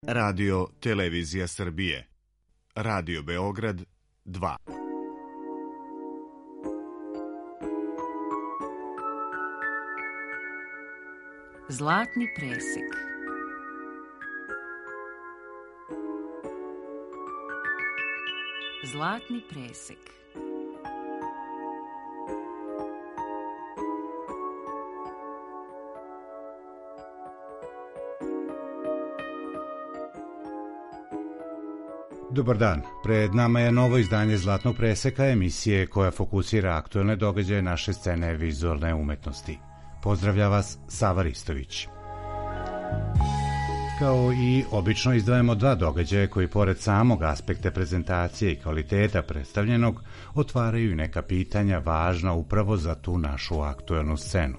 Radio Televizija Srbije. Radio Beograd 2. Zlatni presek. Zlatni presek. Dobar dan, pred nama je novo izdanje Zlatnog preseka, emisije koja fokusira aktuelne događaje naše scene vizualne umetnosti. Pozdravlja vas Sava Ristović. Kao i obično izdvajamo dva događaja koji pored samog aspekta prezentacije i kvaliteta predstavljenog otvaraju i neka pitanja važna upravo za tu našu aktuelnu scenu.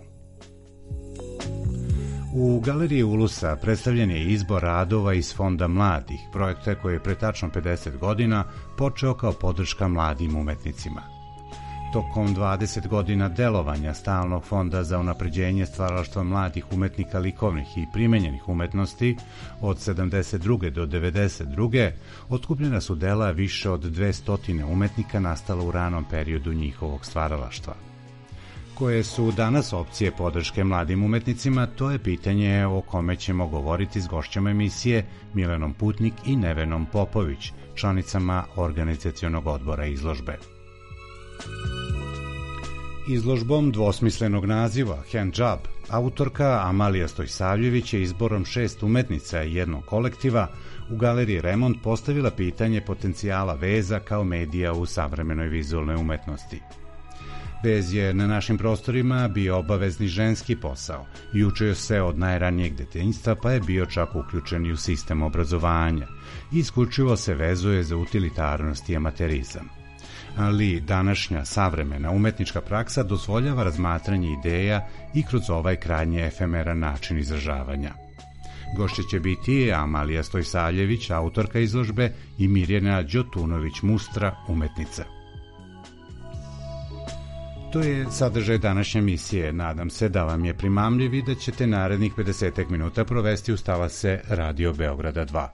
U Galeriji Ulusa predstavljen je izbor radova iz Fonda mladih, projekta koji je pre tačno 50 godina počeo kao podrška mladim umetnicima. Tokom 20 godina delovanja Stalnog fonda za unapređenje stvaralaštva mladih umetnika likovnih i primenjenih umetnosti od 72. do 92. otkupljena su dela više od 200 umetnika nastala u ranom periodu njihovog stvaralaštva. Koje su danas opcije podrške mladim umetnicima, to je pitanje o kome ćemo govoriti s gošćama emisije Milenom Putnik i Nevenom Popović, članicama organizacionog odbora izložbe. Izložbom dvosmislenog naziva Handjob, autorka Amalija Stojsavljević je izborom 6 umetnica i jednog kolektiva u Galeriji Remont postavila pitanje potencijala veza kao medija u savremenoj vizualnoj umetnosti. Vez je na našim prostorima bio obavezni ženski posao i učio se od najranijeg detinjstva, pa je bio čak uključen i u sistem obrazovanja i isključivo se vezuje za utilitarnost i amaterizam. Ali današnja savremena umetnička praksa dozvoljava razmatranje ideja i kroz ovaj krajnje efemeran način izražavanja. Gošće će biti Amalija Stojsavljević, autorka izložbe, i Mirjana Đotunović-Mustra, umetnica. To je sadržaj današnje emisije. Nadam se da vam je primamljiv i da ćete narednih 50 minuta provesti uz talase Radio Beograda 2.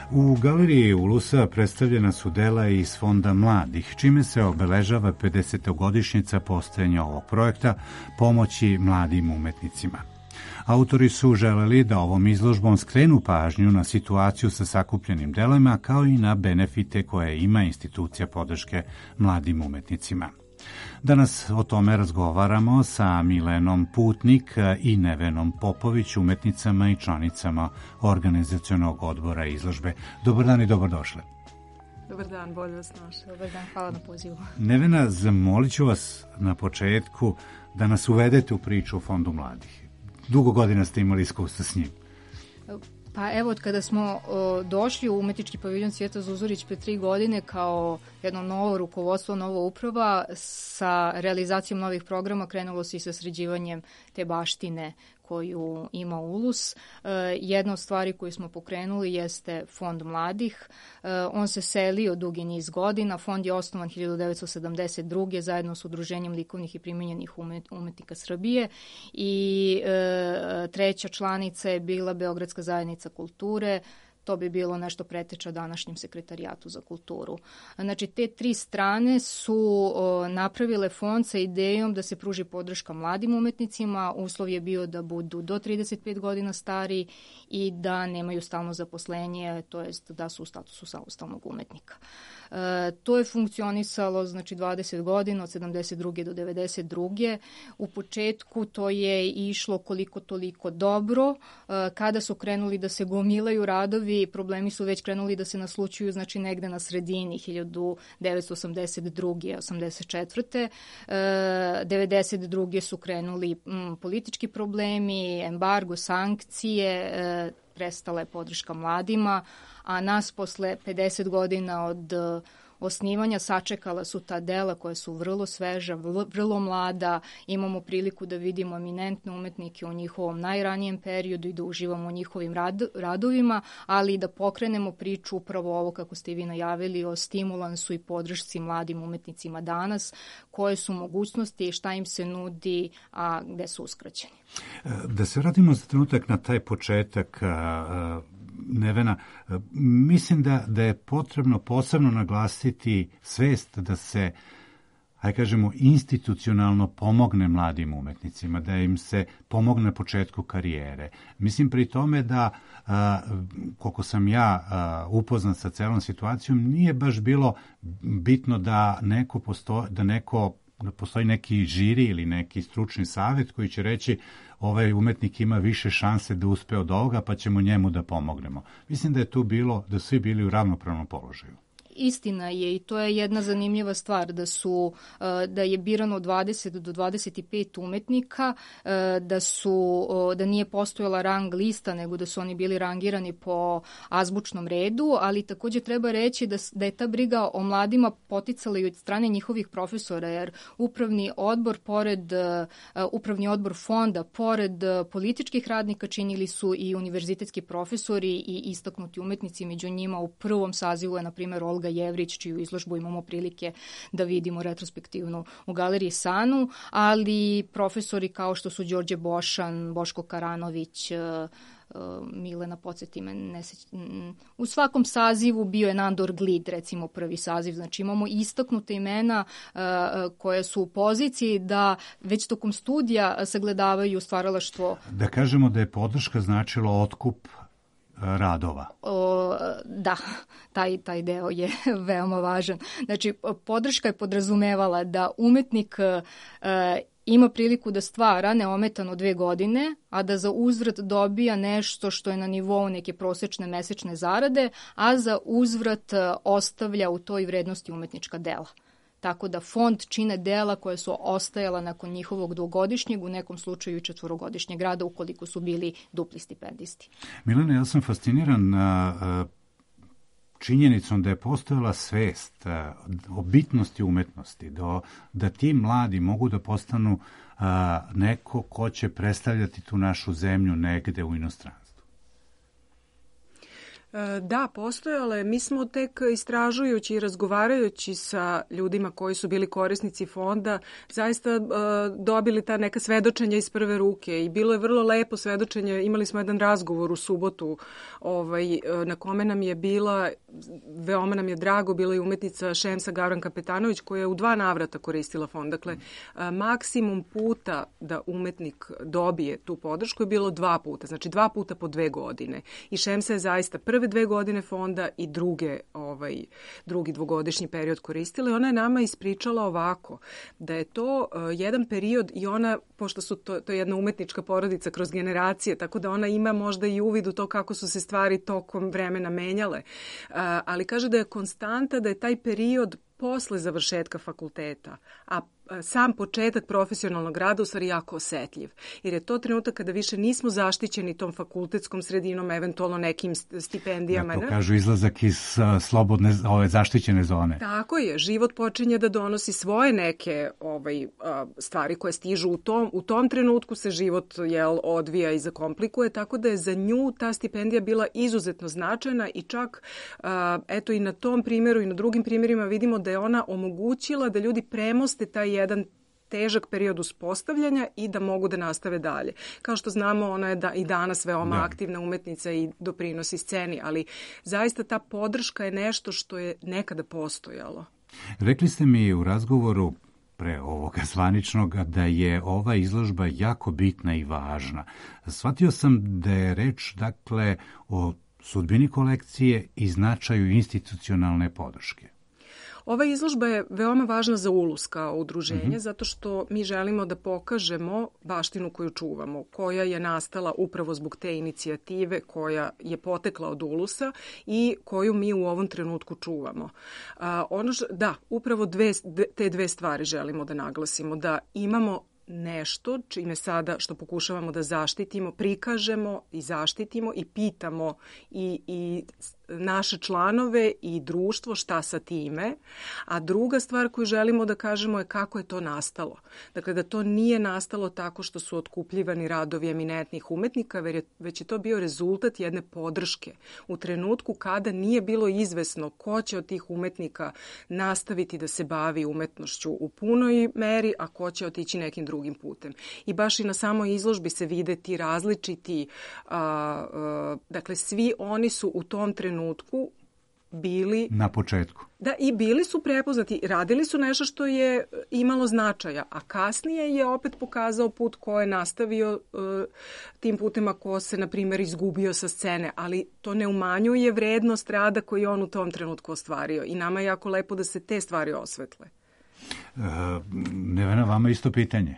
U galeriji Ulusa predstavljena su dela iz Fonda mladih, čime se obeležava 50-godišnjica postojanja ovog projekta pomoći mladim umetnicima. Autori su želeli da ovom izložbom skrenu pažnju na situaciju sa sakupljenim delima, kao i na benefite koje ima institucija podrške mladim umetnicima. Danas o tome razgovaramo sa Milenom Putnik i Nevenom Popović, umetnicama i članicama organizacionog odbora izložbe. Dobar dan i dobrodošle. Dobar dan, bolje vas našli. Dobar dan, hvala na pozivu. Nevena, zamolit ću vas na početku da nas uvedete u priču o Fondu mladih. Dugo godina ste imali iskustva s njim. Pa evo, od kada smo došli u Umetnički paviljon Cvijeta Zuzorić pre 3 godine kao jedno novo rukovodstvo, nova uprava, sa realizacijom novih programa krenulo se i sa sređivanjem te baštine koju ima Ulus. Jedna od stvari koju smo pokrenuli jeste Fond mladih. On se selio dugi niz godina. Fond je osnovan 1972. zajedno s Udruženjem likovnih i primenjenih umetnika Srbije i treća članica je bila Beogradska zajednica kulture. To bi bilo nešto preteča današnjem sekretarijatu za kulturu. Znači, te 3 strane su napravile fond sa idejom da se pruži podrška mladim umetnicima. Uslov je bio da budu do 35 godina stari i da nemaju stalno zaposlenje, to jest da su u statusu samostalnog umetnika. To je funkcionisalo, znači, 20 godina, od 72. do 92. U početku to je išlo koliko toliko dobro. Kada su krenuli da se gomilaju radovi, problemi su već krenuli da se naslučuju, znači, negde na sredini 1982. 84. 92. su krenuli politički problemi, embargo, sankcije, prestala je podrška mladima, a nas posle 50 godina od osnivanja sačekala su ta dela koja su vrlo sveža, vrlo mlada. Imamo priliku da vidimo eminentne umetnike u njihovom najranijem periodu i da uživamo u njihovim radovima, ali i da pokrenemo priču upravo ovo, kako ste i vi najavili, o stimulansu i podršci mladim umetnicima danas, koje su mogućnosti i šta im se nudi, a gde su uskraćeni. Da se vratimo za trenutak na taj početak, Nevena, mislim da je potrebno posebno naglasiti svest da se, hajde kažemo, institucionalno pomogne mladim umetnicima, da im se pomogne na početku karijere. Mislim pri tome da, koliko sam ja upoznat sa celom situacijom, nije baš bilo bitno da postoji neki žiri ili neki stručni savjet koji će reći ovaj umetnik ima više šanse da uspe od ovoga, pa ćemo njemu da pomognemo. Mislim da je tu bilo, da svi bili u ravnopravnom položaju. Istina je, i to je jedna zanimljiva stvar, da je birano 20 do 25 umetnika, da nije postojala rang lista, nego da su oni bili rangirani po azbučnom redu, ali takođe treba reći da je ta briga o mladima poticala i od strane njihovih profesora, jer upravni odbor fonda, pored političkih radnika, činili su i univerzitetski profesori i istaknuti umetnici. Među njima u prvom sazivu je, na primjer, Olga Jevrić, čiju izložbu imamo prilike da vidimo retrospektivno u galeriji Sanu, ali profesori kao što su Đorđe Bošan, Boško Karanović, Milena, podsjeti me, u svakom sazivu bio je Nandor Glid, recimo prvi saziv, znači imamo istaknute imena koje su u poziciji da već tokom studija sagledavaju stvaralaštvo. Da kažemo da je podrška značilo otkup radova. Da, taj deo je veoma važan. Znači, podrška je podrazumevala da umetnik ima priliku da stvara neometano 2 godine, a da za uzvrat dobija nešto što je na nivou neke prosečne mesečne zarade, a za uzvrat ostavlja u toj vrednosti umetnička dela. Tako da fond čine dela koje su ostajala nakon njihovog 2-godišnjeg, u nekom slučaju i 4-godišnjeg rada, ukoliko su bili dupli stipendisti. Milena, ja sam fasciniran činjenicom da je postojala svest o bitnosti umetnosti, da ti mladi mogu da postanu neko ko će predstavljati tu našu zemlju negde u inostranstvu. Da, postojale. Mi smo tek istražujući i razgovarajući sa ljudima koji su bili korisnici fonda zaista dobili ta neka svedočenja iz prve ruke i bilo je vrlo lepo svedočenje. Imali smo jedan razgovor u subotu na kome nam je bila, veoma nam je drago, bila je umetnica Šemsa Gavran-Kapetanović koja je u 2 navrata koristila fond. Dakle, maksimum puta da umetnik dobije tu podršku je bilo 2 puta, znači 2 puta po 2 godine. I Šemsa je zaista prve 2 godine fonda i drugi 2-godišnji period koristila i ona je nama ispričala ovako, da je to jedan period i ona, pošto su to je jedna umetnička porodica kroz generacije, tako da ona ima možda i uvid u to kako su se stvari tokom vremena menjale, ali kaže da je konstanta, da je taj period posle završetka fakulteta, a sam početak profesionalnog rada u stvari jako osetljiv. Jer je to trenutak kada više nismo zaštićeni tom fakultetskom sredinom, eventualno nekim stipendijama. Da, to kažu izlazak iz slobodne, zaštićene zone. Tako je. Život počinje da donosi svoje neke stvari koje stižu u tom trenutku se život odvija i zakomplikuje, tako da je za nju ta stipendija bila izuzetno značajna i čak eto i na tom primjeru i na drugim primjerima vidimo da je ona omogućila da ljudi premoste taj jedan težak period uspostavljanja i da mogu da nastave dalje. Kao što znamo, ona je i danas veoma aktivna umetnica i doprinosi sceni, ali zaista ta podrška je nešto što je nekada postojalo. Rekli ste mi u razgovoru pre ovoga zvaničnog da je ova izložba jako bitna i važna. Shvatio sam da je reč, dakle, o sudbini kolekcije i značaju institucionalne podrške. Ova izložba je veoma važna za ULUS kao udruženje, zato što mi želimo da pokažemo baštinu koju čuvamo, koja je nastala upravo zbog te inicijative koja je potekla od ULUS-a i koju mi u ovom trenutku čuvamo. Upravo te 2 stvari želimo da naglasimo, da imamo nešto čime sada što pokušavamo da zaštitimo, prikažemo i zaštitimo i pitamo i naše članove i društvo šta sa time, a druga stvar koju želimo da kažemo je kako je to nastalo. Dakle, da to nije nastalo tako što su otkupljivani radovi eminentnih umetnika, već je to bio rezultat jedne podrške u trenutku kada nije bilo izvesno ko će od tih umetnika nastaviti da se bavi umetnošću u punoj meri, a ko će otići nekim drugim putem. I baš i na samoj izložbi se vide ti različiti, dakle, svi oni su u tom trenutku bili na početku. Da, i bili su prepoznati, radili su nešto što je imalo značaja, a kasnije je opet pokazao put ko je nastavio tim putima, ko se, na primjer, izgubio sa scene, ali to ne umanjuje vrednost rada koji je on u tom trenutku ostvario i nama je jako lepo da se te stvari osvetle. Nevena, vama isto pitanje.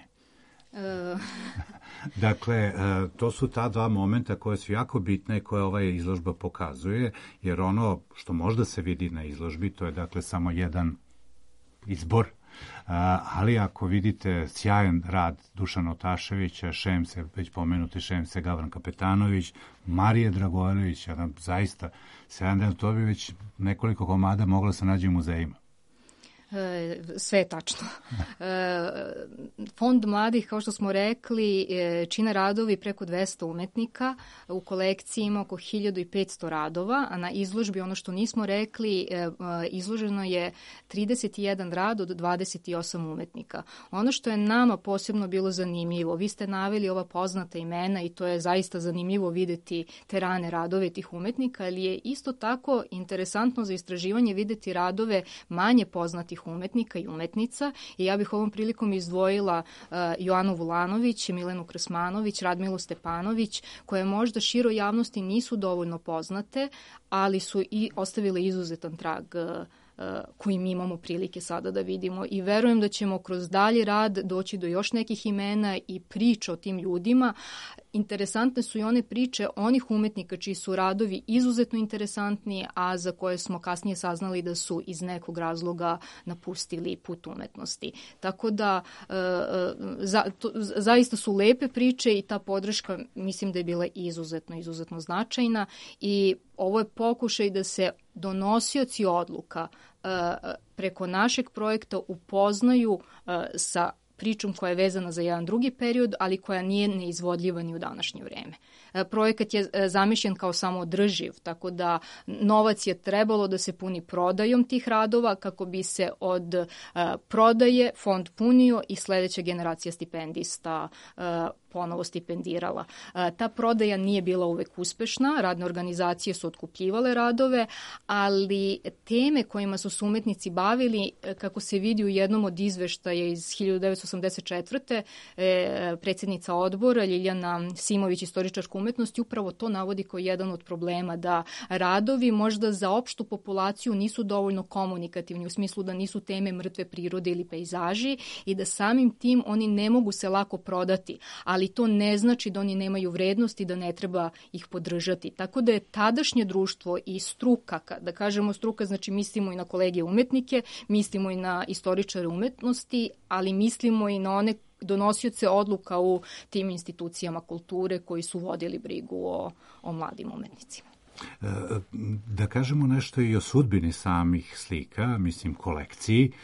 Dakle, to su ta 2 momenta koje su jako bitne i koje ova izložba pokazuje, jer ono što možda se vidi na izložbi, to je dakle samo jedan izbor, ali ako vidite sjajan rad Dušana Otaševića, Šemse, već pomenuti Šemse Gavran-Kapetanović, Marije Dragojlović, zaista sjajan, to bi već nekoliko komada moglo se naći u muzejima. Sve je tačno. Fond mladih, kao što smo rekli, čine radovi preko 200 umetnika. U kolekciji ima oko 1500 radova, a na izložbi, ono što nismo rekli, izloženo je 31 rad od 28 umetnika. Ono što je nama posebno bilo zanimljivo, vi ste naveli ova poznata imena i to je zaista zanimljivo videti te rane radove tih umetnika, ali je isto tako interesantno za istraživanje videti radove manje poznatih umetnika i umetnica i ja bih ovom prilikom izdvojila Joanu Vulanović, Milenu Krasmanović, Radmilu Stepanović, koje možda široj javnosti nisu dovoljno poznate, ali su i ostavile izuzetan trag koji mi imamo prilike sada da vidimo i verujem da ćemo kroz dalji rad doći do još nekih imena i priča o tim ljudima. Interesantne su i one priče onih umetnika čiji su radovi izuzetno interesantni, a za koje smo kasnije saznali da su iz nekog razloga napustili put umetnosti. Tako da zaista su lepe priče i ta podrška mislim da je bila izuzetno značajna i ovo je pokušaj da se donosioci odluka preko našeg projekta upoznaju sa pričom koja je vezana za jedan drugi period, ali koja nije neizvodljiva ni u današnje vreme. Projekat je zamišljen kao samoodrživ, tako da novac je trebalo da se puni prodajom tih radova kako bi se od prodaje fond punio i sledeća generacija stipendista ponovo stipendirala. Ta prodaja nije bila uvek uspešna, radne organizacije su otkupljivale radove, ali teme kojima su se umetnici bavili, kako se vidi u jednom od izveštaja iz 1984. Predsjednica odbora Ljiljana Simović, istoričarka umetnosti, upravo to navodi kao jedan od problema, da radovi možda za opštu populaciju nisu dovoljno komunikativni, u smislu da nisu teme mrtve prirode ili pejzaži i da samim tim oni ne mogu se lako prodati, ali to ne znači da oni nemaju vrednost i da ne treba ih podržati. Tako da je tadašnje društvo i struka, da kažemo struka, znači mislimo i na kolege umetnike, mislimo i na istoričare umetnosti, ali mislimo i na one donosioce odluka u tim institucijama kulture koji su vodili brigu o mladim umetnicima. Da kažemo nešto i o sudbini samih slika, mislim kolekciji,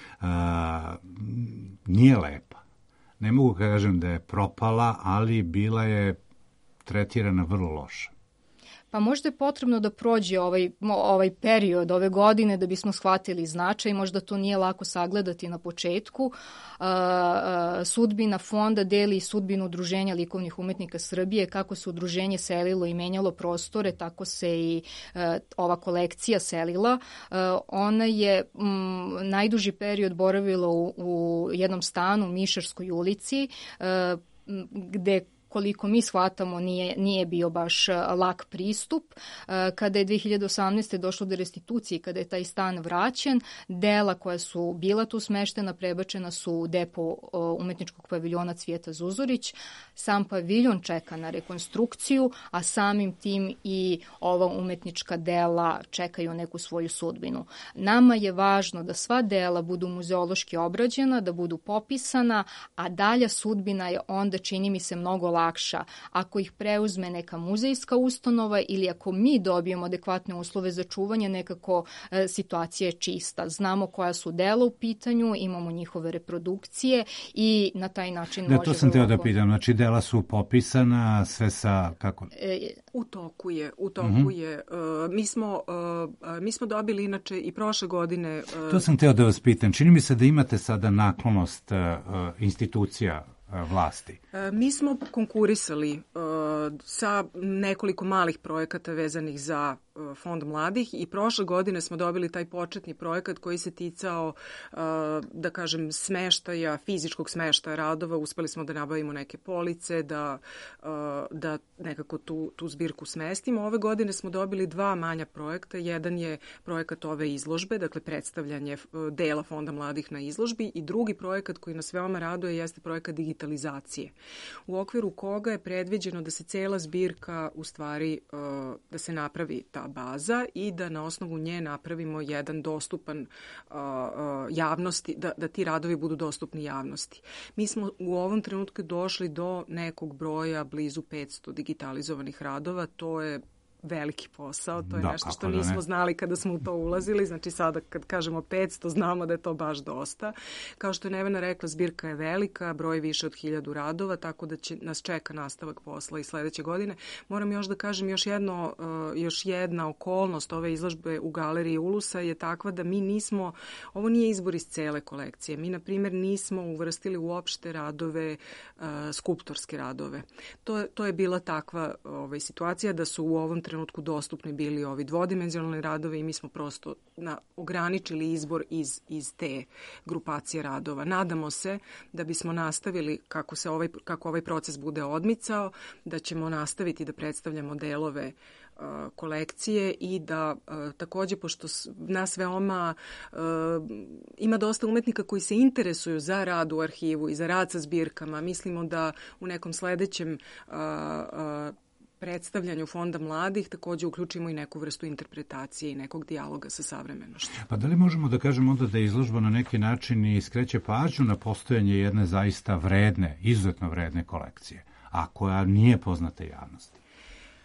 nije lepa. Ne mogu kažem da je propala, ali bila je tretirana vrlo loše. Pa možda je potrebno da prođe ovaj period, ove godine, da bismo shvatili značaj. Možda to nije lako sagledati na početku. Sudbina fonda deli i sudbinu Udruženja likovnih umetnika Srbije. Kako se udruženje selilo i menjalo prostore, tako se i ova kolekcija selila. Ona je najduži period boravila u jednom stanu u Mišarskoj ulici, gde koliko mi shvatamo nije bio baš lak pristup. Kada je 2018. došlo do restitucije, kada je taj stan vraćen, dela koja su bila tu smeštena prebačena su u depo umetničkog paviljona Cvijeta Zuzorić. Sam paviljon čeka na rekonstrukciju, a samim tim i ova umetnička dela čekaju neku svoju sudbinu. Nama je važno da sva dela budu muzeološki obrađena, da budu popisana, a dalja sudbina je onda, čini mi se, mnogo lakša ako ih preuzme neka muzejska ustanova ili ako mi dobijemo adekvatne uslove za čuvanje, nekako situacija je čista. Znamo koja su dela u pitanju, imamo njihove reprodukcije i na taj način može... To sam teo da pitam, znači dela su popisana, sve sa... kako? U toku je. Mi smo dobili inače i prošle godine... To sam teo da vas pitam. Čini mi se da imate sada naklonost institucija vlasti. Mi smo konkurisali sa nekoliko malih projekata vezanih za Fond mladih i prošle godine smo dobili taj početni projekat koji se ticao, da kažem, smeštaja, fizičkog smeštaja radova. Uspeli smo da nabavimo neke police, da nekako tu zbirku smestimo. Ove godine smo dobili dva manja projekta. Jedan je projekat ove izložbe, dakle predstavljanje dela Fonda mladih na izložbi, i drugi projekat koji nas veoma raduje jeste projekat digitalizacije, u okviru koga je predviđeno da se cela zbirka, u stvari, da se napravi ta baza i da na osnovu nje napravimo jedan dostupan javnosti, da ti radovi budu dostupni javnosti. Mi smo u ovom trenutku došli do nekog broja blizu 500 digitalizovanih radova. To je veliki posao, to je nešto što nismo znali kada smo u to ulazili, znači sada kad kažemo 500 znamo da je to baš dosta. Kao što je Nevena rekla, zbirka je velika, broj više od 1000 radova, tako da nas čeka nastavak posla i sledeće godine. Moram još da kažem još jedna okolnost ove izložbe u Galeriji Ulusa je takva da mi nismo, ovo nije izbor iz cele kolekcije, mi na primjer nismo uvrstili uopšte radove, skulptorske radove. To je bila takva situacija da su u ovom trenutku dostupni bili ovi dvodimenzionalni radovi i mi smo prosto ograničili izbor iz te grupacije radova. Nadamo se da bismo nastavili, kako ovaj proces bude odmicao, da ćemo nastaviti da predstavljamo delove kolekcije i da takođe, pošto nas veoma ima dosta umetnika koji se interesuju za rad u arhivu i za rad sa zbirkama, mislimo da u nekom sledećem predstavljanju Fonda mladih takođe uključimo i neku vrstu interpretacije i nekog dijaloga sa savremenošću. Pa da li možemo da kažemo onda da je izložba na neki način i skreće pažnju na postojanje jedne zaista vredne, izuzetno vredne kolekcije, a koja nije poznata javnosti?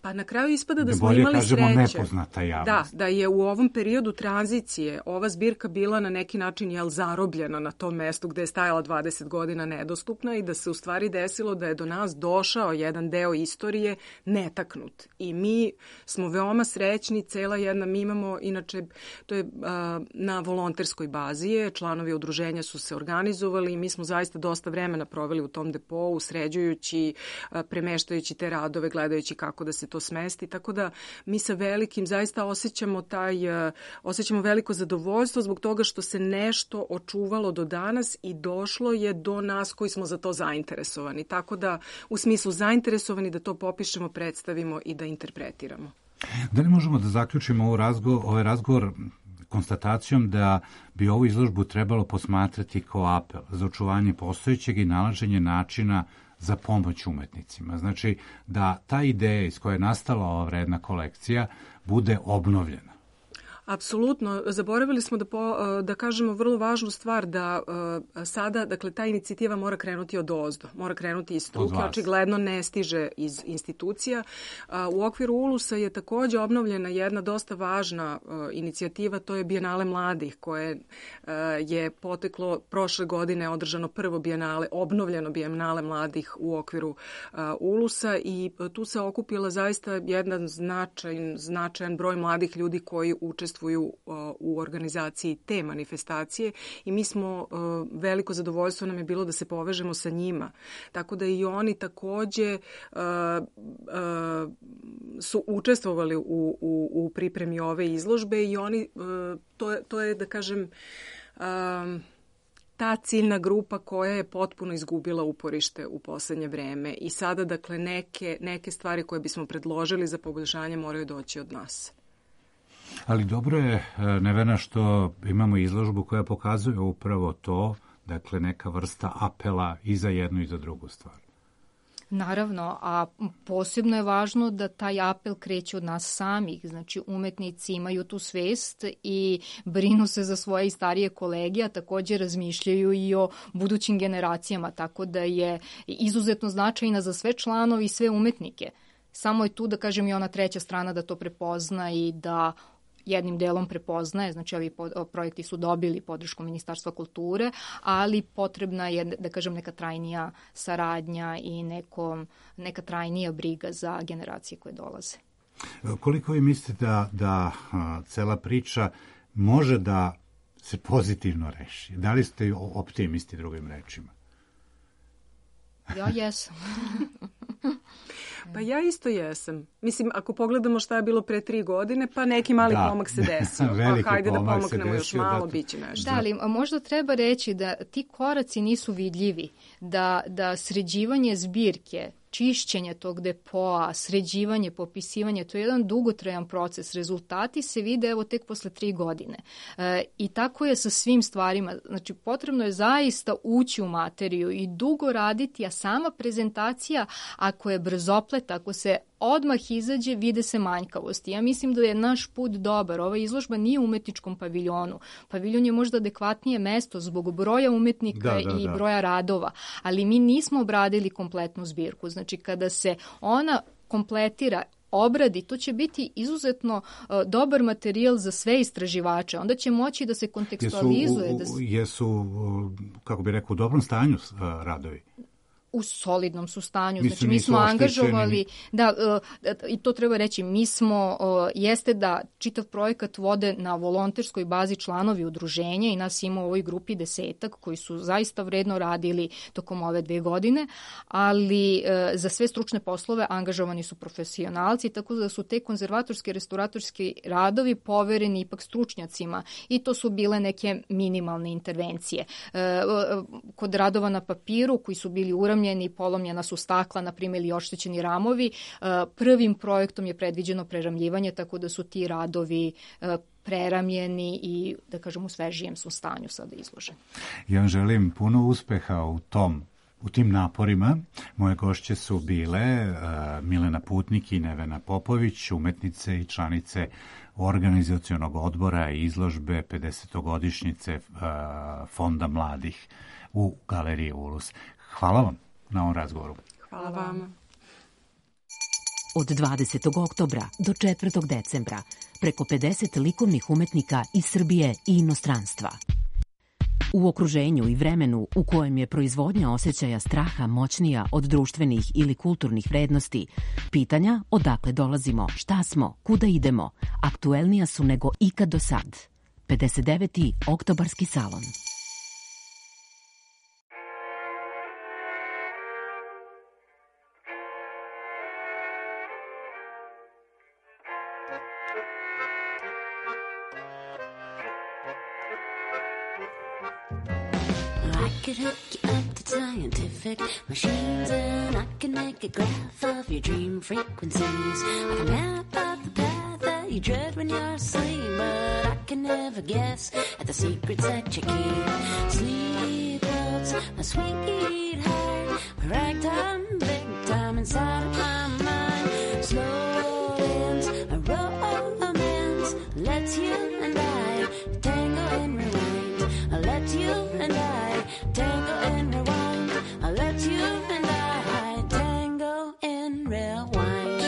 Pa na kraju ispada da smo imali sreće. Bolje kažemo nepoznata javnost. Da je u ovom periodu tranzicije ova zbirka bila na neki način zarobljena na tom mestu gde je stajala 20 godina nedostupna i da se u stvari desilo da je do nas došao jedan deo istorije netaknut. I mi smo veoma srećni, mi imamo, inače, to je na volonterskoj bazi, članovi udruženja su se organizovali i mi smo zaista dosta vremena proveli u tom depou, sređujući, premeštajući te radove, gledajući kako da se to smesti, tako da mi sa velikim zaista osjećamo veliko zadovoljstvo zbog toga što se nešto očuvalo do danas i došlo je do nas koji smo za to zainteresovani. Tako da u smislu zainteresovani da to popišemo, predstavimo i da interpretiramo. Da li možemo da zaključimo ovaj razgovor konstatacijom da bi ovu izložbu trebalo posmatrati kao apel za očuvanje postojećeg i nalaženje načina za pomoć umetnicima. Znači da ta ideja iz koje je nastala ova vredna kolekcija bude obnovljena. Apsolutno. Zaboravili smo da kažemo vrlo važnu stvar, da sada, dakle, ta inicijativa mora krenuti od ozdo, mora krenuti iz struke, očigledno ne stiže iz institucija. U okviru ULUS-a je takođe obnovljena jedna dosta važna inicijativa, to je Bijenale mladih, koje je poteklo prošle godine, održano prvo bijenale, obnovljeno Bijenale mladih u okviru ULUS-a i tu se okupila zaista jedan značajan broj mladih ljudi koji učestvuju u organizaciji te manifestacije i mi smo, veliko zadovoljstvo nam je bilo da se povežemo sa njima. Tako da i oni takođe su učestvovali u pripremi ove izložbe i oni, to je da kažem, ta ciljna grupa koja je potpuno izgubila uporište u poslednje vreme i sada, dakle, neke stvari koje bismo predložili za poboljšanje moraju doći od nas. Ali dobro je, Nevena, što imamo izložbu koja pokazuje upravo to, dakle neka vrsta apela i za jednu i za drugu stvar. Naravno, a posebno je važno da taj apel kreće od nas samih. Znači, umetnici imaju tu svest i brinu se za svoje i starije kolege, a takođe razmišljaju i o budućim generacijama, tako da je izuzetno značajna za sve članove i sve umetnike. Samo je tu, da kažem, i ona treća strana da to prepozna i da jednim delom prepoznaje, znači ovi projekti su dobili podršku Ministarstva kulture, ali potrebna je, da kažem, neka trajnija saradnja i neka trajnija briga za generacije koje dolaze. Koliko vi mislite da cela priča može da se pozitivno reši? Da li ste optimisti, drugim rečima? Ja jesam. Pa ja isto jesam. Mislim, ako pogledamo šta je bilo pre 3 godine, pa neki mali pomak se desio. Pa hajde da pomognemo još malo, bit će nešto. Da, ali možda treba reći da ti koraci nisu vidljivi, da sređivanje zbirke, čišćenje tog depoa, sređivanje, popisivanje, to je jedan dugotrajan proces. Rezultati se vide evo tek posle 3 godine. I tako je sa svim stvarima. Znači, potrebno je zaista ući u materiju i dugo raditi, a sama prezentacija, ako je brzopleta, ako se odmah izađe, vide se manjkavosti. Ja mislim da je naš put dobar. Ova izložba nije u umetničkom paviljonu. Paviljon je možda adekvatnije mesto zbog broja umetnika i broja radova, ali mi nismo obradili kompletnu zbirku. Znači, kada se ona kompletira, obradi, to će biti izuzetno dobar materijal za sve istraživače. Onda će moći da se kontekstualizuje. Jesu, kako bi rekao, u dobrom stanju radovi? U solidnom su stanju. Znači, mi smo angažovali, i to treba reći, mi smo, jeste da čitav projekat vode na volonterskoj bazi članovi udruženja i nas ima u ovoj grupi 10-ak koji su zaista vredno radili tokom ove 2 godine, ali za sve stručne poslove angažovani su profesionalci, tako da su te konzervatorski, restauratorski radovi povereni ipak stručnjacima i to su bile neke minimalne intervencije. Kod radova na papiru koji su bili uramljeni, polomljena su stakla, na primjer, ili oštećeni ramovi. Prvim projektom je predviđeno preramljivanje, tako da su ti radovi preramljeni i, da kažem, u svežijem su stanju sada izloženi. Ja vam želim puno uspeha u tim naporima. Moje gošće su bile Milena Putnik i Nevena Popović, umetnice i članice organizacionog odbora i izložbe 50-godišnjice Fonda mladih u Galeriji ULUS. Hvala vam na ovom razgovoru. Hvala vam. od 20. oktobra do 4. decembra preko 50 likovnih umetnika iz Srbije i inostranstva. U okruženju i vremenu u kojem je proizvodnja osjećaja straha moćnija od društvenih ili kulturnih vrednosti, pitanja odakle dolazimo, šta smo, kuda idemo, aktuelnija su nego ikad do sad. 59. oktobarski salon. I could hook you up to scientific machines, and I can make a graph of your dream frequencies. I can map out the path that you dread when you're asleep, but I can never guess at the secrets that you keep. Sleep walks, my sweetheart, we're ragtime, big time inside of my mind. Slow winds, a romance, lets you and I tango and rewind. Let you and I tango and rewind. I'll let you and I tango and rewind.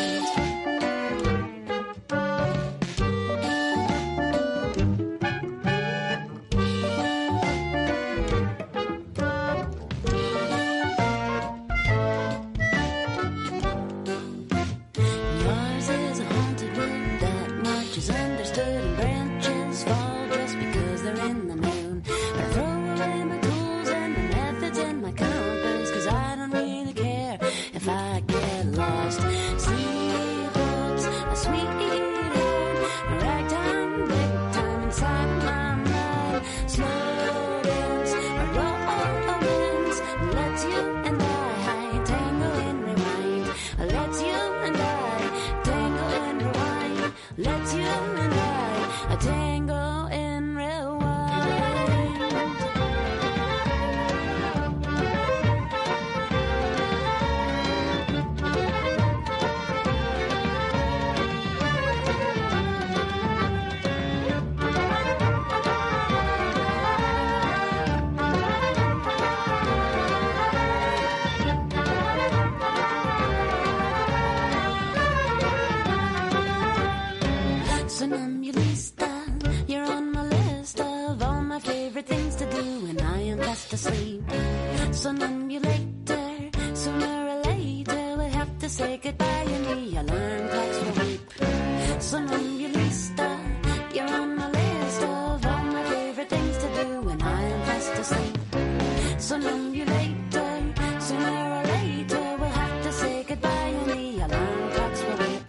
Yours is a haunted wood that much is understood, and branches fall just because they're in the moon. But I throw away my tools and my methods and my compass, 'cause I don't really care if I get lost. Sleep walks, a sweetheart, ragtime, big time inside of my mind. Slow dance, a romance, lets you and I tango and rewind. Lets you and I tango and rewind. Lets you and I tango and rewind. Somnambulista, you're on my list of all my favorite things to do when I am fast asleep. Somnambulator, sooner or later we'll have to say goodbye and the alarm clocks will beep. Somnambulista, you're on my list of all my favorite things to do when I am fast asleep. Somnambulator, sooner or later we'll have to say goodbye and the alarm clocks will beep.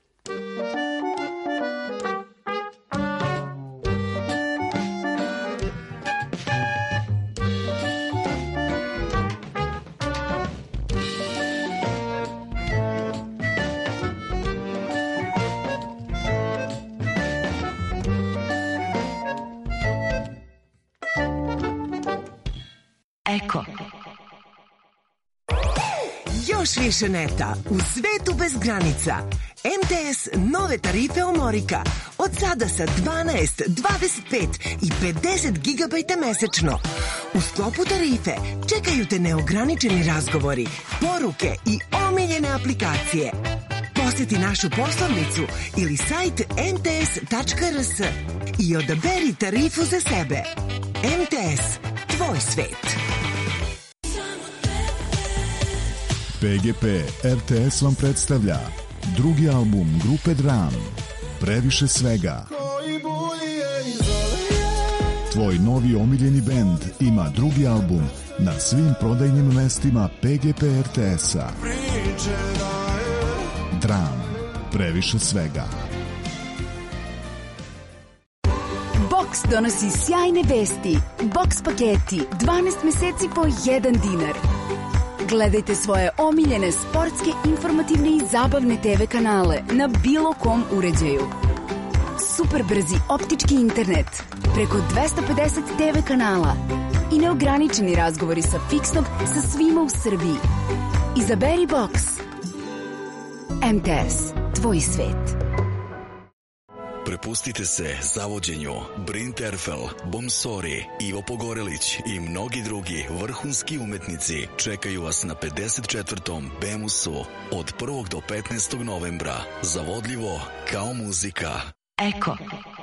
Eko. Još više neta u svetu bez granica. MTS nove tarife Omorika. Od sada sa 12, 25 i 50 gigabajta mesečno. U sklopu tarife čekaju te neograničeni razgovori, poruke i omiljene aplikacije. Posjeti našu poslovnicu ili sajt mts.rs i odaberi tarifu za sebe. MTS, tvoj svet. PGP RTS vam predstavlja drugi album grupe Dram, Previše svega. Tvoj novi omiljeni bend ima drugi album na svim prodajnim mestima PGP RTS-a. Dram, Previše svega. Box donosi sjajne vesti. Box paketi 12 meseci po 1 dinar. Gledajte svoje omiljene sportske, informativne i zabavne TV kanale na bilo kom uređaju. Super brzi optički internet, preko 250 TV kanala i neograničeni razgovori sa fiksnog sa svima u Srbiji. Izaberi Box. MTS, tvoj svet. Prepustite se zavođenju Brin Terfel, Bomsori, Ivo Pogorelić i mnogi drugi vrhunski umetnici čekaju vas na 54. Bemusu od 1. do 15. novembra. Zavodljivo kao muzika. Eko.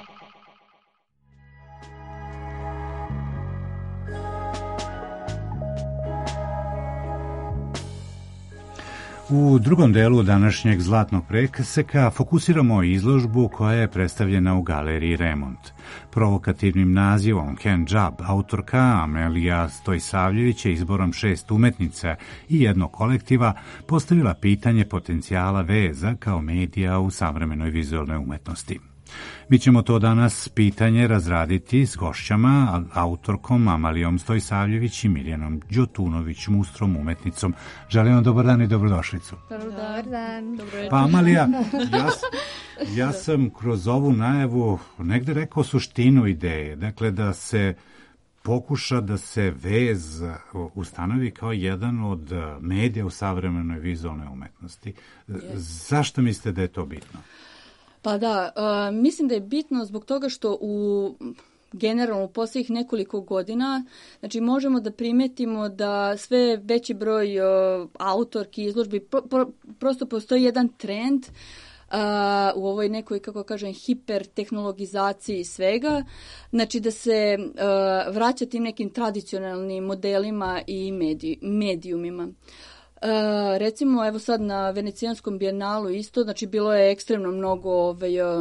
U drugom delu današnjeg Zlatnog preseka fokusiramo izložbu koja je predstavljena u galeriji Remont. Provokativnim nazivom Hand Job autorka Amelija Stojsavljević je izborom 6 umetnica i jednog kolektiva postavila pitanje potencijala veza kao medija u savremenoj vizualnoj umetnosti. Mi ćemo to danas pitanje razraditi s gošćama, autorkom Amalijom Stojsavljević i Mirjanom Đotunović-Mustrom, umetnicom. Želim vam dobar dan i dobrodošlicu. Dobar dan. Pa Amalija, ja sam kroz ovu najavu negde rekao suštinu ideje, dakle da se pokuša da se vez ustanovi kao jedan od medija u savremenoj vizualnoj umetnosti. Zašto mislite da je to bitno? Pa da, mislim da je bitno zbog toga što generalno u posljednjih nekoliko godina, znači možemo da primetimo da sve veći broj autorki, izložbi, prosto postoji jedan trend u ovoj nekoj, kako kažem, hipertehnologizaciji svega, znači da se vraća tim nekim tradicionalnim modelima i medijumima. Recimo, evo sad na Venecijanskom bijenalu isto, znači bilo je ekstremno mnogo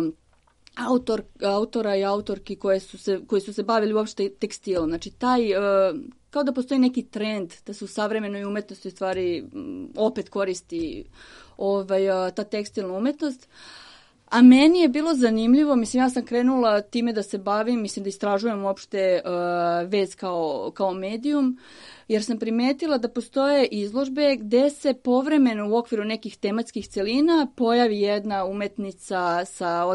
autora i autorki koji su se bavili uopšte tekstilom. Znači kao da postoji neki trend da se u savremenoj umetnosti stvari opet koristi ta tekstilna umetnost. A meni je bilo zanimljivo, mislim, ja sam krenula time da se bavim, mislim da istražujem uopšte vez kao medijum, jer sam primetila da postoje izložbe gde se povremeno u okviru nekih tematskih celina pojavi jedna umetnica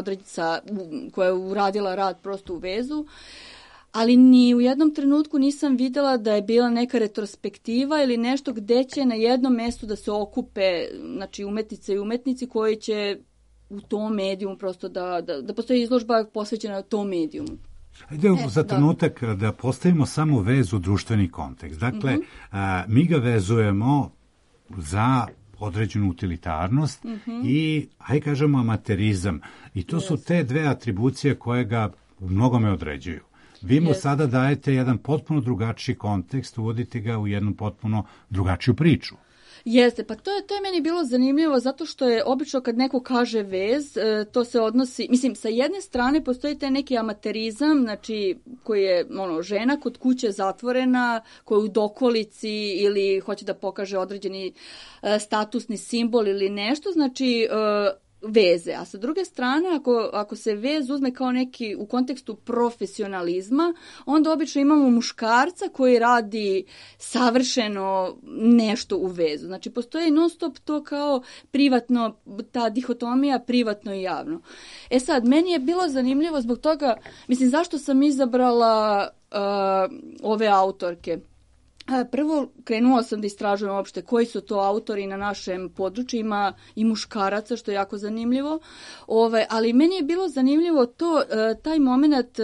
koja je uradila rad prosto u vezu, ali ni u jednom trenutku nisam videla da je bila neka retrospektiva ili nešto gde će na jednom mestu da se okupe, znači, umetnice i umetnici koji će u tom medijumu prosto da postoji izložba posvećena tom medijumu. Ajde za trenutak da postavimo samo vezu u društveni kontekst. Dakle, mi ga vezujemo za određenu utilitarnost i, hajde kažemo, amaterizam. I to su te dve atribucije koje ga u mnogome određuju. Vi mu sada dajete jedan potpuno drugačiji kontekst, uvodite ga u jednu potpuno drugačiju priču. Jeste, pa to je meni bilo zanimljivo zato što je obično kad neko kaže vez, to se odnosi, mislim, sa jedne strane postoji taj neki amaterizam, znači koji je žena kod kuće zatvorena, koja je u dokolici ili hoće da pokaže određeni statusni simbol ili nešto, znači veze. A sa druge strane, ako se vez uzme kao neki u kontekstu profesionalizma, onda obično imamo muškarca koji radi savršeno nešto u vezu. Znači, postoji non stop to kao privatno, ta dihotomija privatno i javno. E sad, meni je bilo zanimljivo zbog toga, mislim, zašto sam izabrala ove autorke? Prvo, krenula sam da istražujem uopšte koji su to autori na našem području, ima i muškaraca, što je jako zanimljivo, ali meni je bilo zanimljivo taj moment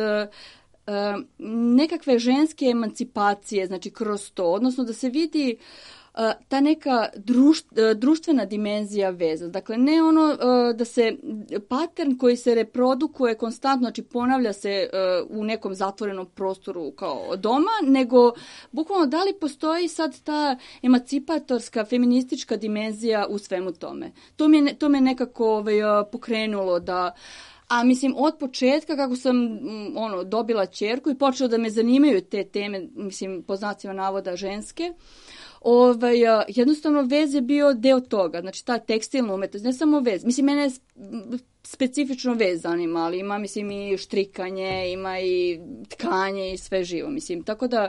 nekakve emancipacije, znači kroz to, odnosno da se vidi ta neka društvena dimenzija veza. Dakle, ne da se patern koji se reprodukuje konstantno, znači ponavlja se u nekom zatvorenom prostoru kao doma, nego bukvalno da li postoji sad ta emancipatorska, feministička dimenzija u svemu tome. To me nekako pokrenulo da... A mislim, od početka kako sam dobila ćerku i počela da me zanimaju te teme, mislim, po znacima navoda ženske, jednostavno vez je bio deo toga, znači ta tekstilna umetnost, ne samo vez, mislim, mene je specifično vez zanima, ali ima, mislim, i štrikanje, ima i tkanje i sve živo, mislim, tako da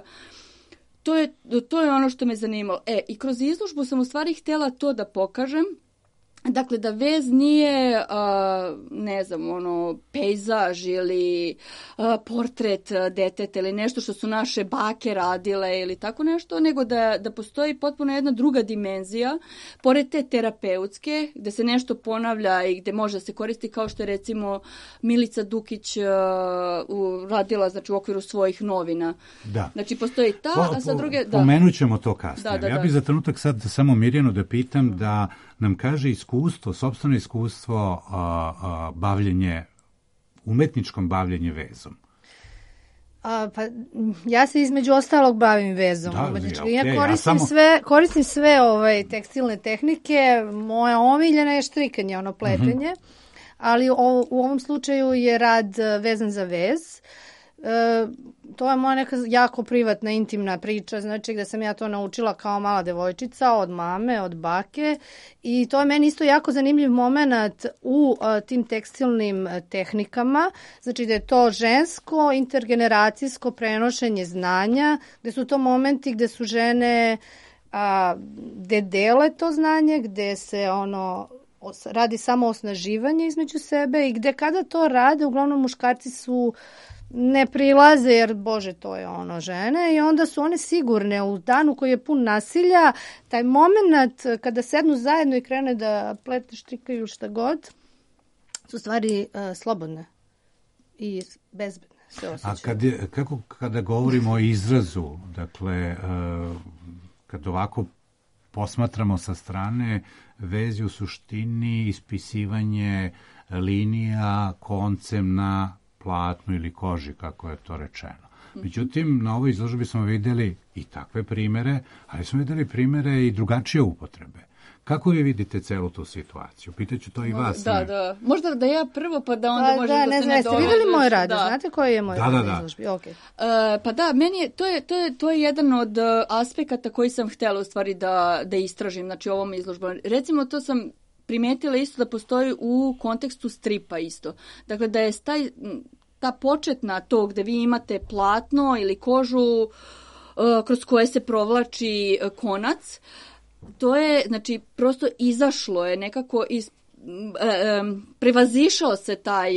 to je ono što me zanimalo. I kroz izložbu sam u stvari htjela to da pokažem, Dakle, da vez nije, ne znam, pejzaž ili portret deteta ili nešto što su naše bake radile ili tako nešto, nego da postoji potpuno jedna druga dimenzija, pored te terapeutske, gde se nešto ponavlja i gde može da se koristi, kao što je recimo Milica Dukić radila, znači, u okviru svojih novina. Da. Znači, postoji ta, a sa druge... Pomenut ćemo to kasnije. Da. Ja bih za trenutak sad samo Mirjanu da pitam da nam kaže sopstveno iskustvo umetničkom bavljenje vezom. Pa ja se između ostalog bavim vezom. Ja koristim sve tekstilne tehnike. Moja omiljena je štrikanje, pletenje. Ali u ovom slučaju je rad vezan za vez. To je moja neka jako privatna, intimna priča, znači gde sam ja to naučila kao mala devojčica od mame, od bake, i to je meni isto jako zanimljiv moment u tim tekstilnim tehnikama, znači da je to žensko intergeneracijsko prenošenje znanja, gde su to momenti gde su žene gde dele to znanje, gde se radi samo osnaživanje između sebe i gde kada to rade, uglavnom muškarci su ne prilaze jer, bože, to je žene, i onda su one sigurne u danu koji je pun nasilja, taj moment kada sednu zajedno i krene da plete, štrikaju šta god, su stvari slobodne i bezbedne se osjećaju. A kada govorimo o izrazu, dakle, kad ovako posmatramo sa strane, vez je u suštini ispisivanje linija koncem na platnu ili koži, kako je to rečeno. Međutim, na ovoj izložbi smo videli i takve primere, ali smo videli primere i drugačije upotrebe. Kako vi vidite celu tu situaciju? Pitaću to i vas. Da. Možda da ja prvo, pa da onda može da se ne dođe. Ste videli moj rad? Znate koji je moj rad na izložbi? Okay. Pa da, meni je, to je jedan od aspekata koji sam htjela u stvari da istražim, znači ovom izložbom. Recimo, to sam primetila isto da postoji u kontekstu stripa isto. Dakle, da je ta početna to gde vi imate platno ili kožu kroz koje se provlači konac, to je, znači, prosto izašlo je nekako prevazišao se taj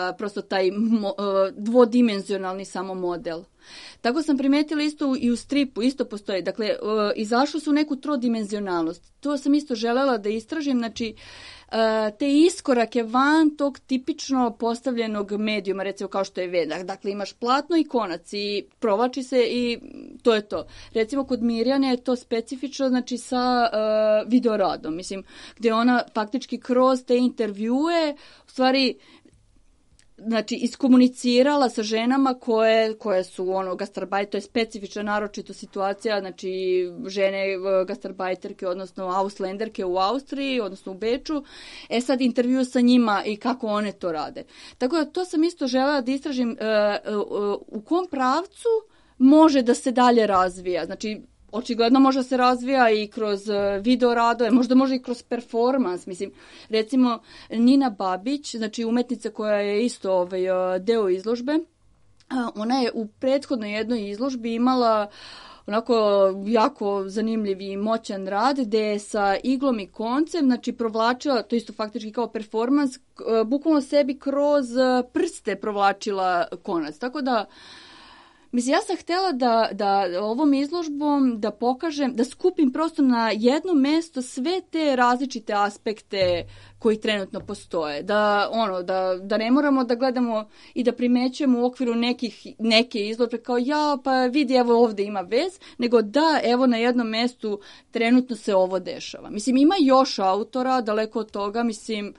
dvodimenzionalni samo model. Tako sam primetila isto i u stripu, isto postoji. Dakle, izašlo su u neku trodimenzionalnost. To sam isto želela da istražim, znači, te iskorake van tog tipično postavljenog medijuma, recimo kao što je veda. Dakle, imaš platno i konac i provlači se i to je to. Recimo, kod Mirjane je to specifično, znači, sa videoradom, mislim, gdje ona faktički kroz te intervjue, u stvari, znači, iskomunicirala sa ženama koje su gastarbajter, to je specifična naročito situacija, znači žene gastarbajterke, odnosno auslenderke u Austriji, odnosno u Beču, sad intervju sa njima i kako one to rade. Tako da to sam isto želela da istražim u kom pravcu može da se dalje razvija. Znači, očigledno može da se razvija i kroz video radove, možda može i kroz performans. Mislim, recimo Nina Babić, znači umetnica koja je isto deo izložbe, ona je u prethodnoj jednoj izložbi imala onako jako zanimljiv i moćan rad gde je sa iglom i koncem, znači provlačila, to isto faktički kao performans, bukvalno sebi kroz prste provlačila konac. Tako da, mislim, ja sam htjela da ovom izložbom da pokažem, da skupim prosto na jedno mesto sve te različite aspekte koji trenutno postoje. Da ne moramo da gledamo i da primećujemo u okviru neke izložbe kao pa vidi, evo ovdje ima vez, nego da, evo na jednom mestu trenutno se ovo dešava. Mislim, ima još autora, daleko od toga, mislim,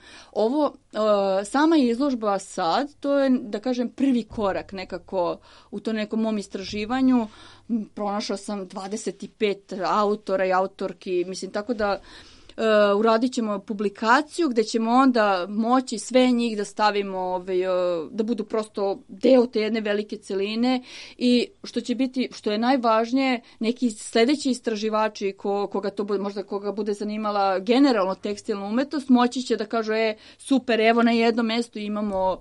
sama izložba sad, to je, da kažem, prvi korak nekako u to nekom mom istraživanju. Pronašla sam 25 autora i autorki, mislim, tako da uradit ćemo publikaciju gdje ćemo onda moći sve njih da stavimo, da budu prosto deo te jedne velike celine i što će biti, što je najvažnije, neki sljedeći istraživači koga bude zanimala generalno tekstilna umetnost, moći će da kažu, super, evo na jednom mjestu imamo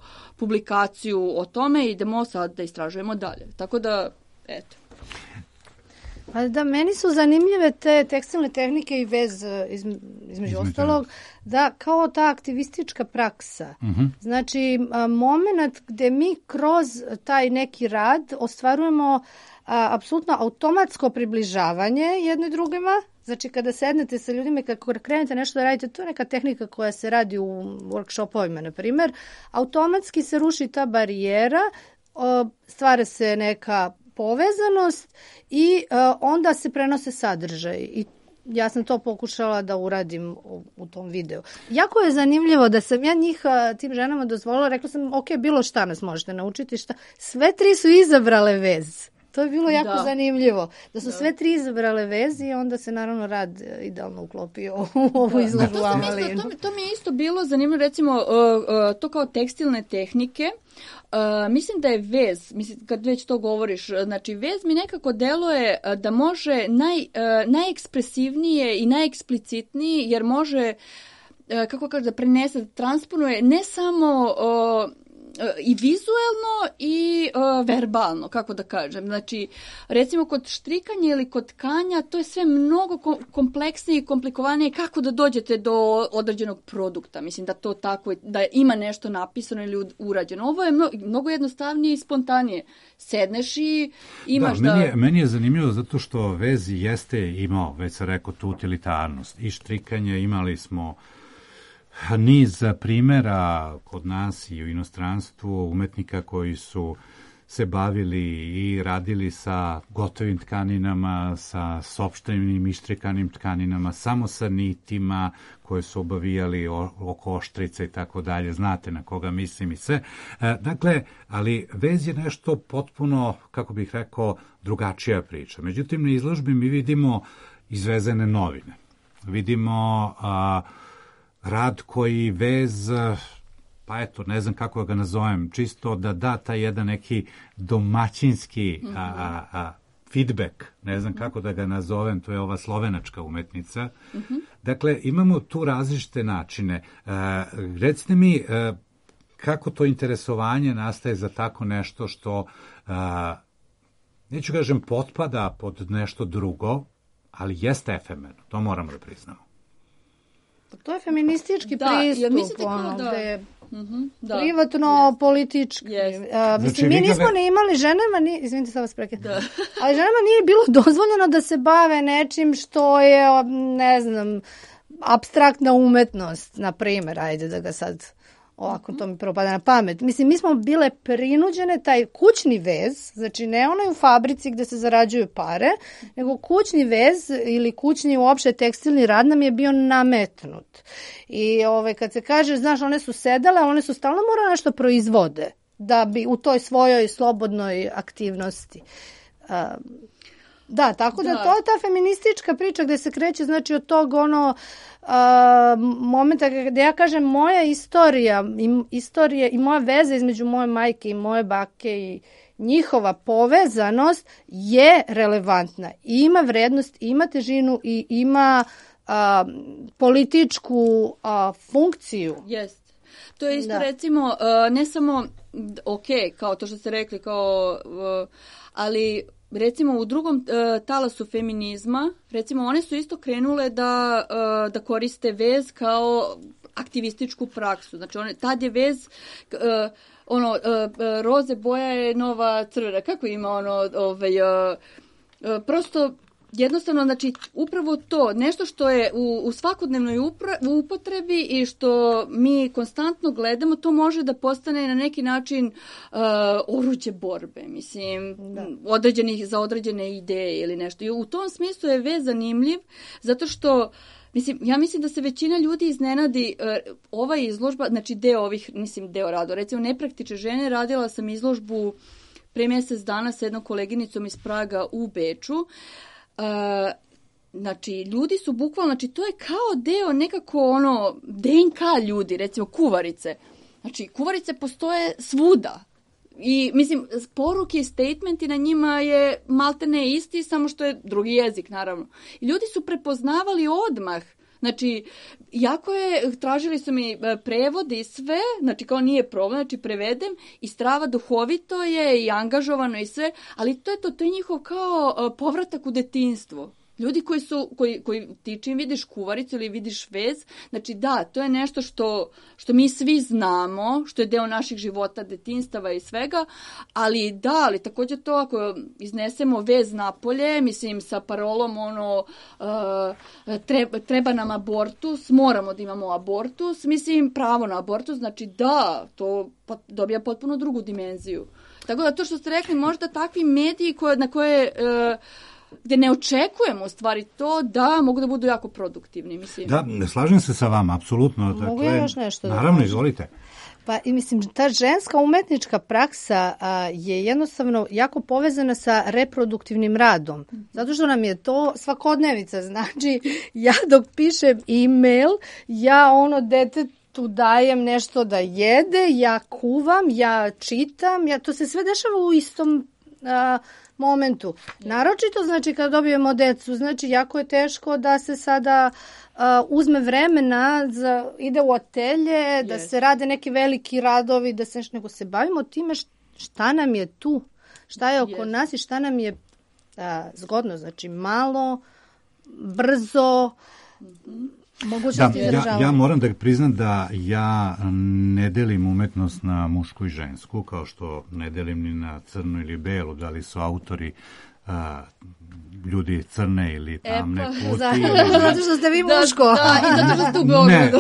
publikaciju o tome i idemo sad da istražujemo dalje. Tako da, eto. Pa da, meni su zanimljive te tekstilne tehnike i vez između ostalog, da kao ta aktivistička praksa. Znači, moment gde mi kroz taj neki rad ostvarujemo apsolutno automatsko približavanje jedne drugima. Znači, kada sednete sa ljudima, kako krenete nešto da radite, to je neka tehnika koja se radi u workshopovima, na primjer, automatski se ruši ta barijera, stvara se neka povezanost i onda se prenose sadržaj. I ja sam to pokušala da uradim u tom videu. Jako je zanimljivo da sam ja njih tim ženama dozvolila, rekla sam, ok, bilo šta nas možete naučiti, šta. Sve tri su izabrale vez. To je bilo jako zanimljivo. Da su sve tri izabrale vez i onda se naravno rad idealno uklopio u ovu izložbu Amalinu. To mi je isto bilo zanimljivo, recimo, to kao tekstilne tehnike. Mislim da je vez, kad već to govoriš, znači vez mi nekako deluje da može najekspresivnije i najeksplicitnije, jer može, kako kaže, da prenese, da transponuje ne samo i vizuelno i verbalno, kako da kažem. Znači, recimo kod štrikanja ili kod tkanja, to je sve mnogo kompleksnije i komplikovanije kako da dođete do određenog produkta. Mislim da to tako, da ima nešto napisano ili urađeno. Ovo je mnogo jednostavnije i spontanije. Sedneš i imaš Meni je zanimljivo zato što vez jeste imao, već sam rekao, tu utilitarnost. I štrikanje imali smo niz primjera kod nas i u inostranstvu umetnika koji su se bavili i radili sa gotovim tkaninama, sa sopštvenim ištrikanim tkaninama, samo sa nitima koje su obavijali oko oštrica i tako dalje. Znate na koga mislim i sve. Dakle, ali vez je nešto potpuno, kako bih rekao, drugačija priča. Međutim, na izložbi mi vidimo izvezene novine. Vidimo rad koji vez, pa eto, ne znam kako ga nazovem, čisto da da taj jedan neki domaćinski feedback, ne znam kako da ga nazovem, to je ova slovenačka umetnica. Dakle, imamo tu različite načine. Recite mi, kako to interesovanje nastaje za tako nešto što, neću kažem, potpada pod nešto drugo, ali jeste efemerno, to moramo da priznamo. To je feministički pristup, gde je privatno, politički. Mislim, mi nismo ni imali ženama, izvinite, sad vas prekidam, ali ženama nije bilo dozvoljeno da se bave nečim što je, ne znam, apstraktna umetnost, na primjer, ajde da ga sad ovako to mi prvo pada na pamet. Mislim, mi smo bile prinuđene, taj kućni vez, znači ne onaj u fabrici gde se zarađuju pare, nego kućni vez ili kućni uopšte tekstilni rad nam je bio nametnut. I kad se kaže, znaš, one su sedele, one su stalno morale nešto proizvode da bi u toj svojoj slobodnoj aktivnosti. Da, tako da to je ta feministička priča gde se kreće, znači od tog momenta gde ja kažem moja istorija i moja veza između moje majke i moje bake i njihova povezanost je relevantna. I ima vrednost, i ima težinu i ima političku funkciju. Jest. To je isto recimo, ne samo, ok, kao to što ste rekli, kao, ali recimo u drugom talasu feminizma, recimo one su isto krenule da koriste vez kao aktivističku praksu. Znači tad je vez roze boja je nova crvena. Kako ima prosto jednostavno, znači, upravo to, nešto što je u svakodnevnoj upotrebi i što mi konstantno gledamo, to može da postane na neki način oruđe borbe, mislim, za određene ideje ili nešto. I u tom smislu je vez zanimljiv, zato što, ja mislim da se većina ljudi iznenadi, ova izložba, znači deo rado, recimo nepraktične žene, radila sam izložbu pre mjesec dana sa jednom koleginicom iz Praga u Beču. Znači, ljudi su bukvalno, znači, to je kao deo nekako DNK ljudi, recimo kuvarice. Znači, kuvarice postoje svuda. I, mislim, poruke i statementi na njima je maltene isti, samo što je drugi jezik, naravno. I ljudi su prepoznavali odmah Znači, tražili su mi prevode i sve, znači kao nije problem, znači prevedem i Strava duhovito je i angažovano i sve, ali to je njihov kao povratak u detinjstvo. Ljudi koji ti čim vidiš kuvaricu ili vidiš vez, znači da, to je nešto što mi svi znamo, što je deo naših života, detinjstava i svega, ali također to ako iznesemo vez napolje, mislim sa parolom treba nam abortus, moramo da imamo abortus, mislim pravo na abortus, znači da, to dobija potpuno drugu dimenziju. Tako da to što ste rekli, možda takvi mediji na koje gde ne očekujemo u stvari to da mogu da budu jako produktivni. Mislim. Da, ne slažem se sa vama, apsolutno. Mogu ja još nešto da naravno, izvolite. Pa i mislim, ta ženska umetnička praksa je jednostavno jako povezana sa reproduktivnim radom. Zato što nam je to svakodnevica. Znači, ja dok pišem e-mail, ja detetu dajem nešto da jede, ja kuvam, ja čitam, to se sve dešava u istom momentu. Naročito, znači, kada dobijemo decu, znači, jako je teško da se sada uzme vremena, ide u atelje, da se rade neki veliki radovi, nego se bavimo time šta nam je tu, šta je oko nas i šta nam je zgodno. Znači, malo, brzo, mogućnosti izražavanja. Ja moram da priznam da ja ne delim umetnost na mušku i žensku, kao što ne delim ni na crnu ili belu, da li su autori ljudi crne ili tamne puti. Zato što ste vi muško. I zato što ste u Beogradu.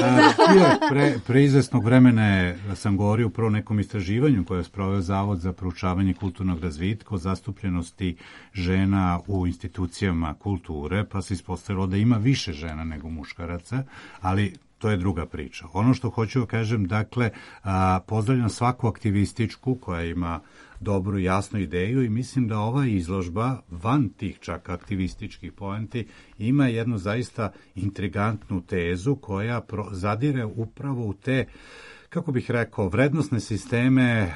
Pre izvesnog vremena sam govorio upravo o nekom istraživanju koje je sproveo Zavod za proučavanje kulturnog razvitka o zastupljenosti žena u institucijama kulture, pa se ispostavilo da ima više žena nego muškaraca, ali to je druga priča. Ono što hoću da kažem, dakle, pozdravljam svaku aktivističku koja ima dobru i jasnu ideju i mislim da ova izložba, van tih čak aktivističkih poenti, ima jednu zaista intrigantnu tezu koja zadire upravo u te, kako bih rekao, vrednosne sisteme,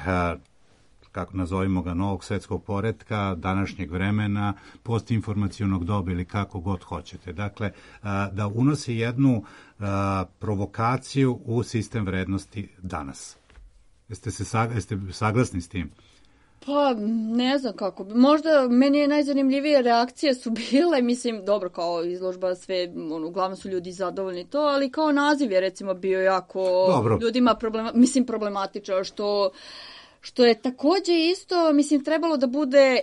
kako nazovimo ga, novog svetskog poretka, današnjeg vremena, postinformacionog doba ili kako god hoćete. Dakle, da unosi jednu provokaciju u sistem vrednosti danas. Jeste saglasni s tim? Pa, ne znam kako. Možda meni je najzanimljivije reakcije su bile, mislim, dobro, kao izložba, sve, uglavnom su ljudi zadovoljni to, ali kao naziv je recimo bio jako ljudima problematičan, što je takođe isto, mislim, trebalo da bude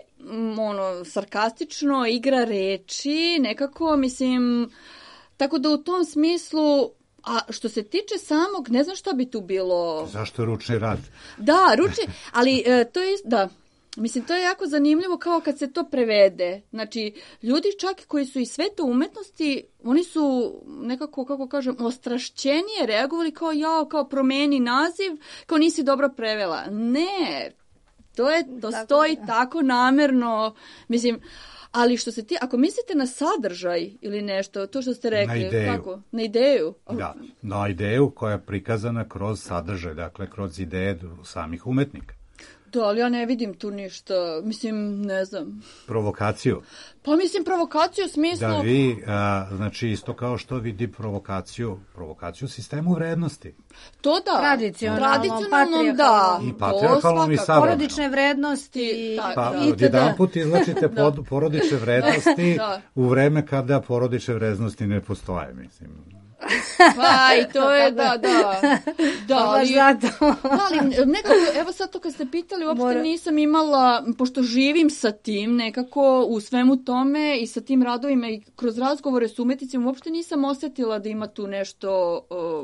sarkastično, igra reči, nekako, mislim, tako da u tom smislu. A što se tiče samog, ne znam šta bi tu bilo. Zašto ručni rad? Da, ručni, ali to je, da, mislim, to je jako zanimljivo kao kad se to prevede. Znači, ljudi čak koji su iz sveta umetnosti, oni su nekako, kako kažem, ostrašćenije reagovali kao promeni naziv, kao nisi dobro prevela. Ne, to stoji tako namerno, mislim. Ali što se ako mislite na sadržaj ili nešto, to što ste rekli, na ideju. Kako? Na ideju? Da, na ideju koja je prikazana kroz sadržaj, dakle kroz ideje samih umetnika. Da, ali ja ne vidim tu ništa, mislim, ne znam. Provokaciju? Pa mislim provokaciju u smislu. Da vi, znači isto kao što vidi provokaciju sistemu vrednosti. To da. Tradicionalno da. I patriarhalnom i savremenom. Porodične vrednosti. Jedan put izlačite porodične vrednosti u vreme kada porodične vrednosti ne postoje, mislim. Pa i to je, da. Ali nekako, evo sad to kad ste pitali, uopšte nisam imala, pošto živim sa tim nekako u svemu tome i sa tim radovima i kroz razgovore s umetnicima, uopšte nisam osjetila da ima tu nešto,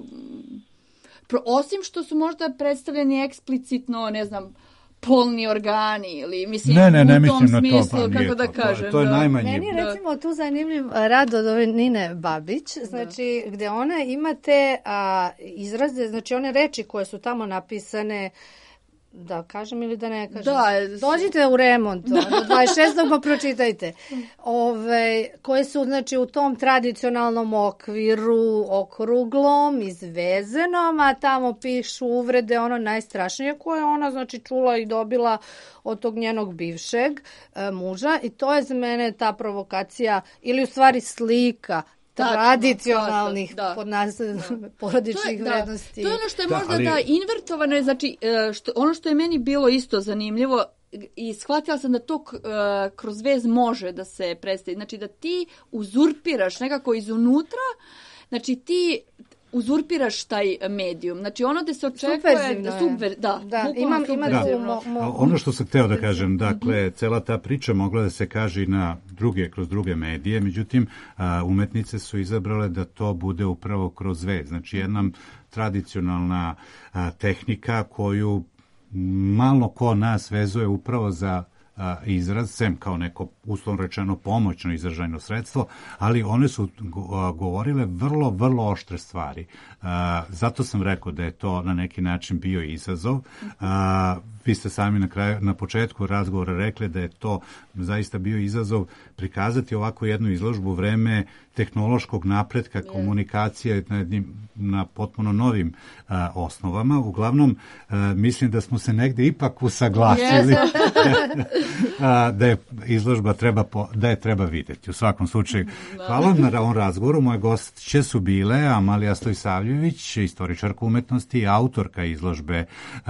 osim što su možda predstavljeni eksplicitno, ne znam, polni organi ili mislim u tom smislu, kako da kažem. To je najmanje. Meni je recimo tu zanimljiv rad od ove Nine Babić, znači gde ona ima te izraze, znači one reči koje su tamo napisane, da kažem ili da ne kažem. Dođite u remont, do 26. pa pročitajte. Koje su znači u tom tradicionalnom okviru, okruglom, izvezenom, a tamo pišu uvrede, ono najstrašnije koje ona znači čula i dobila od tog njenog bivšeg muža i to je za mene ta provokacija ili u stvari slika tradicionalnih porodičnih vrednosti. To je ono što je možda invertovano, znači ono što je meni bilo isto zanimljivo i shvatila sam da to kroz vez može da se predstavi. Znači da ti uzurpiraš nekako izunutra, znači ti uzurpiraš taj medijum. Znači ono gde se očekuje ima ono što sam hteo da kažem, dakle, cela ta priča mogla da se kaže i kroz druge medije, međutim, umetnice su izabrale da to bude upravo kroz vez. Znači, jedna tradicionalna tehnika koju malo ko nas vezuje upravo za izraz, sem kao neko uslovno rečeno pomoćno izražajno sredstvo, ali one su govorile vrlo, vrlo oštre stvari. Zato sam rekao da je to na neki način bio izazov. Vi ste sami na početku razgovora rekli da je to zaista bio izazov prikazati ovako jednu izložbu u vreme tehnološkog napretka, komunikacije na potpuno novim osnovama. Uglavnom, mislim da smo se negde ipak usaglasili da je izložba treba videti. U svakom slučaju, hvala vam na ovom razgovoru. Moje gošće su bile Amalija Stojsavljević, istoričarka umetnosti i autorka izložbe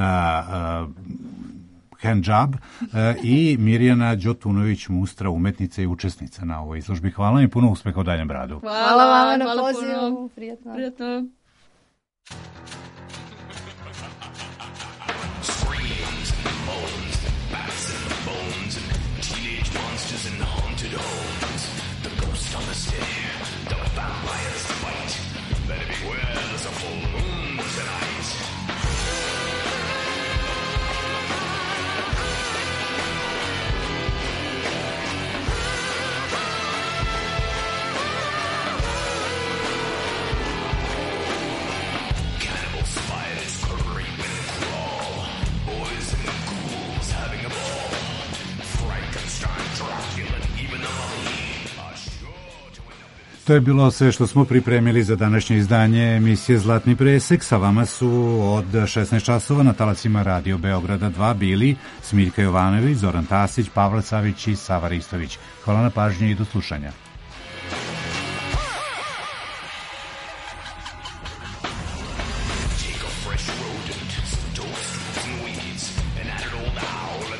Handjob i Mirjana Đotunović-Mustra, umetnica i učesnica na ovoj izložbi. Hvala vam i puno uspeha u daljem radu. Hvala vam na pozivu. Prijetno. To je bilo sve što smo pripremili za današnje izdanje emisije Zlatni presek. Sa vama su od 16 časova na talacima Radio Beograda 2 bili Smiljka Jovanović, Zoran Tasić, Pavle Savić i Sava Ristović. Hvala na pažnji i do slušanja. Take a fresh rodent, some toast and weeds, and add it all now.